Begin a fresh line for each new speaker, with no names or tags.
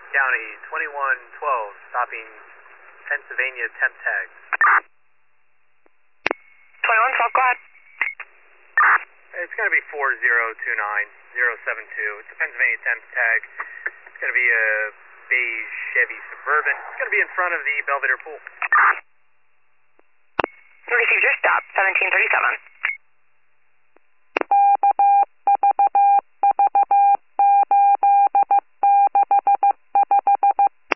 County 2112, stopping Pennsylvania temp tag.
2112, go ahead.
It's going to be 4029072. It's a Pennsylvania temp tag. It's going to be a beige Chevy Suburban. It's going to be in front of the Belvedere Pool.
Received your stop, 1737.